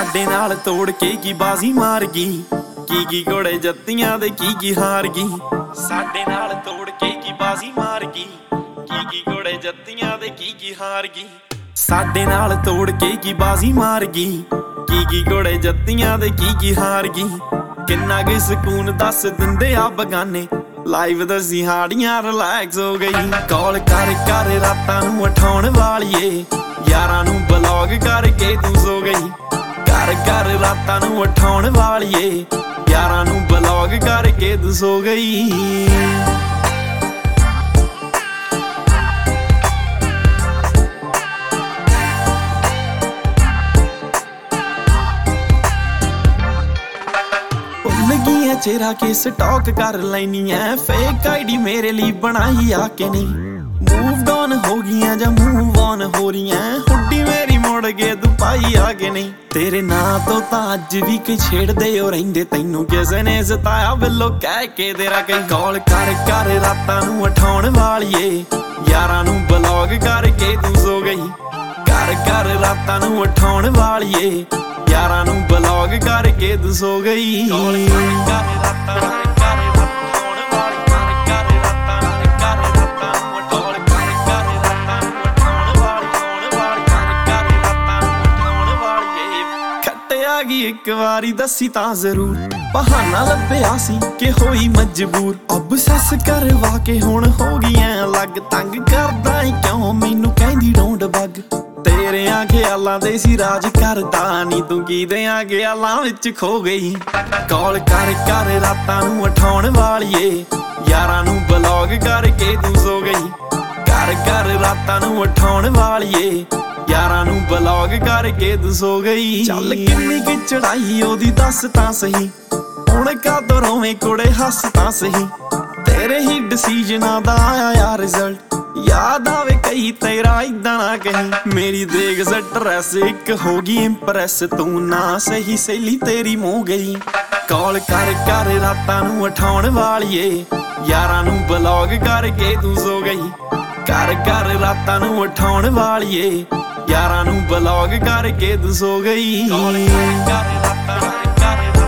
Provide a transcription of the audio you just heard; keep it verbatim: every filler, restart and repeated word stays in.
ਸਾਡੇ ਨਾਲ ਤੋੜ ਕੇ ਕੀ ਬਾਜ਼ੀ ਮਾਰ ਗਈ, ਕੀ ਕੀ ਘੋੜੇ ਜੱਤੀਆਂ ਦੇ ਕੀ ਕੀ ਹਾਰ ਗਈ। ਸਾਡੇ ਨਾਲ ਤੋੜ ਕੇ ਕੀ ਬਾਜ਼ੀ ਮਾਰ ਗਈ, ਕੀ ਕੀ ਘੋੜੇ ਜੱਤੀਆਂ ਦੇ ਕੀ ਕੀ ਹਾਰ ਗਈ। ਸਾਡੇ ਨਾਲ ਤੋੜ ਕੇ ਕੀ ਬਾਜ਼ੀ ਮਾਰ ਗਈ, ਕੀ ਕੀ ਘੋੜੇ ਜੱਤੀਆਂ ਦੇ ਕੀ ਕੀ ਹਾਰ ਗਈ। ਕਿੰਨਾ ਕੁ ਸਕੂਨ ਦੱਸ ਦਿੰਦੇ ਆ ਬਗਾਨੇ, ਲਾਈਵ ਦਸੀ ਹਾੜੀਆਂ ਰਿਲੈਕਸ ਹੋ ਗਈ। ਕਾਲ ਕਰ ਕਰ ਰਾਤਾਂ ਨੂੰ ਉਠਾਉਣ ਵਾਲੀਏ, ਯਾਰਾਂ ਨੂੰ ਬਲੌਗ ਕਰਕੇ ਤੂੰ ਸੋ ਗਈ। ਕਰ ਕਰ ਰਾਤਾਂ ਨੂੰ ਉਠਾਉਣ ਵਾਲੀਏ, ਯਾਰਾਂ ਨੂੰ ਬਲੌਗ ਕਰਕੇ ਤੂੰ ਸੋ ਗਈ। ਲੱਗੀਆਂ ਚਿਹਰਾ ਕੇ ਸਟਾਕ ਕਰ ਲੈਨੀ ਐ, ਫੇਕ ਆਈਡੀ ਮੇਰੇ ਲਈ ਬਣਾਈ ਆ ਕੇ ਨਹੀਂ। ਮੂਵ ਡਾਊਨ ਹੋ ਗਈਆਂ ਜਾਂ ਮੂਵ ਔਨ ਹੋ ਰਹੀਆਂ, ਹੁੱਡੀ ਮੇਰੀ ਮੁੜ ਕੇ ਤੂੰ ਪਾਈ ਆ ਕੇ ਨਹੀਂ। ਤੇਰੇ ਨਾਂ ਤੋਂ ਤਾਂ ਅੱਜ ਵੀ ਕਈ ਛੇੜਦੇ ਹੋ ਰਹਿੰਦੇ, ਤੈਨੂੰ ਕਿਸੇ ਨੇ ਸਤਾਇਆ ਬਿੱਲੋ ਕਹਿ ਕੇ ਤੇਰਾ ਕਈ। ਕਾਲ ਕਰ ਕਰ ਰਾਤਾਂ ਨੂੰ ਉਠਾਉਣ ਵਾਲੀਏ, ਯਾਰਾਂ ਨੂੰ ਬਲੌਗ ਕਰਕੇ ਤੂੰ ਸੋ ਗਈ। ਕਰ ਕਰ ਰਾਤਾਂ ਨੂੰ ਉਠਾਉਣ ਵਾਲੀਏ, ਯਾਰਾਂ ਨੂੰ ਬਲੌਗ ਕਰਕੇ ਤੂੰ ਸੋ ਗਈ। ਖੱਟਿਆ ਗਈ ਇੱਕ ਵਾਰੀ ਦੱਸੀ ਤਾਂ ਜ਼ਰੂਰ, ਬਹਾਨਾ ਲੱਭਿਆ ਸੀ ਕਿ ਹੋਈ ਮਜਬੂਰ। ਅਬਸੈਸ ਕਰਵਾ ਕੇ ਹੁਣ ਹੋ ਗਈਆਂ ਅਲੱਗ, ਤੰਗ ਕਰਦਾ ਈ ਕਿਉਂ ਮੈਨੂੰ ਕਹਿੰਦੀ ਡੋਂਟ ਬਗ। ਤੇਰਿਆਂ ਖਿਆਲਾਂ ਦੇ ਸੀ ਰਾਜ ਕਰਦਾ ਨੀ, ਤੂੰ ਕਿਹਦਿਆਂ ਖਿਆਲਾਂ ਵਿੱਚ ਖੋ ਗਈ। ਕਾਲ ਕਰ ਕਰ ਰਾਤਾਂ ਨੂੰ ਉਠਾਉਣ ਵਾਲੀਏ, ਯਾਰਾਂ ਨੂੰ ਬਲੌਗ ਕਰਕੇ ਤੂੰ ਸੋ ਗਈ। ਕਰ ਕਰ ਰਾਤਾਂ ਨੂੰ ਉਠਾਉਣ ਵਾਲੀਏ, ਯਾਰਾਂ ਨੂੰ ਬਲੌਗ ਕਰਕੇ ਤੂੰ ਸੋ ਗਈ। ਚੱਲ ਕਿੰਨੀ ਕਿ ਚੜਾਈ ਉਹਦੀ ਦੱਸ ਤਾਂ ਸਹੀ, ਹੁਣ ਕਾਦੋਂ ਰੋਵੇਂ ਕੁੜੇ ਹੱਸ ਤਾਂ ਸਹੀ। ਤੇਰੇ ਹੀ ਡਿਸੀਜਨਾਂ ਦਾ ਆਇਆ ਰਿਜ਼ਲਟ, ਯਾਦ ਆਵੇ ਕਈ ਤੇਰਾ ਇਦਾਂ ਨਾ ਕਹੀਂ। ਮੇਰੀ ਦੇਖ ਸਟਰੈਸ ਇੱਕ ਹੋ ਗਈ ਇੰਪ੍ਰੈਸ, ਤੂੰ ਨਾ ਸਹੀ ਸਹੇਲੀ ਤੇਰੀ ਮੂੰਹ ਗਈ। ਕਾਲ ਕਰ ਕਰ ਰਾਤਾਂ ਨੂੰ ਉਠਾਉਣ ਵਾਲੀਏ, ਯਾਰਾਂ ਨੂੰ ਬਲੌਗ ਕਰਕੇ ਤੂੰ ਸੋ ਗਈ। ਕਰ ਕਰ ਰਾਤਾਂ ਨੂੰ ਉਠਾਉਣ ਵਾਲੀਏ, ਯਾਰਾਂ ਨੂੰ ਬਲੌਗ ਕਰਕੇ ਤੂੰ ਸੋ ਗਈ। ਕਾਲ ਕਰ ਕਰ ਰਾਤਾਂ